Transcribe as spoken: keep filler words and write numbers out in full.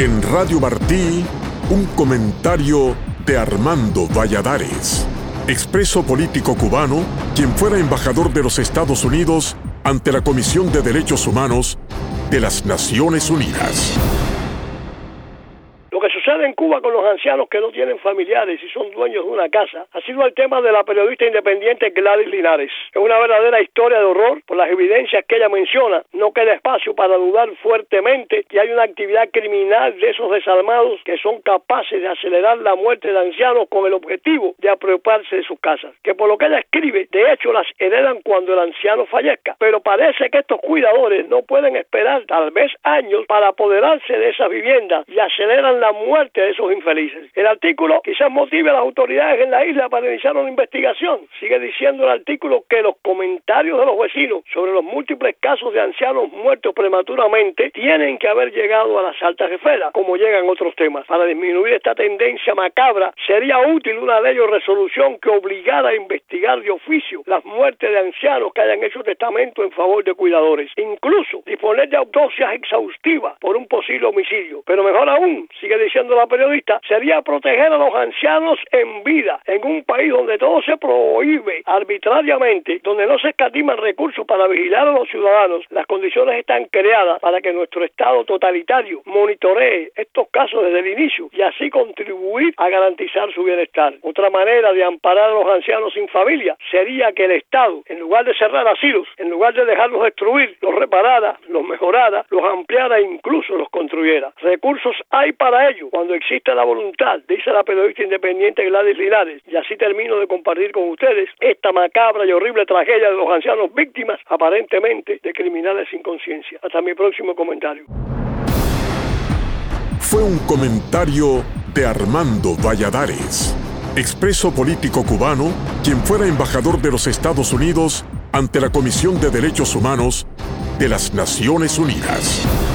En Radio Martí, un comentario de Armando Valladares, expreso político cubano, quien fuera embajador de los Estados Unidos ante la Comisión de Derechos Humanos de las Naciones Unidas. Lo que sucede en Cuba con los ancianos que no tienen familiares y son dueños de una casa ha sido el tema de la periodista independiente Gladys Linares. Es una verdadera historia de horror por las evidencias que ella menciona. No queda espacio para dudar fuertemente que hay una actividad criminal de esos desalmados que son capaces de acelerar la muerte de ancianos con el objetivo de apropiarse de sus casas. Que por lo que ella escribe, de hecho las heredan cuando el anciano fallezca. Pero parece que estos cuidadores no pueden esperar tal vez años para apoderarse de esas viviendas y aceleran la muerte de esos infelices. El artículo quizás motive a las autoridades en la isla para iniciar una investigación. Sigue diciendo el artículo que los comentarios de los vecinos sobre los múltiples casos de ancianos muertos prematuramente tienen que haber llegado a las altas esferas, como llegan otros temas. Para disminuir esta tendencia macabra, sería útil una ley o resolución que obligara a investigar de oficio las muertes de ancianos que hayan hecho testamento en favor de cuidadores. Incluso disponer de autopsias exhaustivas por un posible homicidio. Pero mejor aún, sigue diciendo la periodista, sería proteger a los ancianos en vida, en un país donde todo se prohíbe arbitrariamente, donde no se escatiman recursos para vigilar a los ciudadanos. Las condiciones están creadas para que nuestro Estado totalitario monitoree estos casos desde el inicio y así contribuir a garantizar su bienestar. Otra manera de amparar a los ancianos sin familia sería que el Estado, en lugar de cerrar asilos, en lugar de dejarlos destruir, los reparara, los mejorara, los ampliara e incluso los construyera. Recursos hay para ello cuando exista la voluntad, dice la periodista independiente Gladys Linares. Y así termino de compartir con ustedes esta macabra y horrible tragedia de los ancianos víctimas aparentemente de criminales sin conciencia. Hasta mi próximo comentario. Fue un comentario de Armando Valladares, expreso político cubano, quien fuera embajador de los Estados Unidos ante la Comisión de Derechos Humanos de las Naciones Unidas.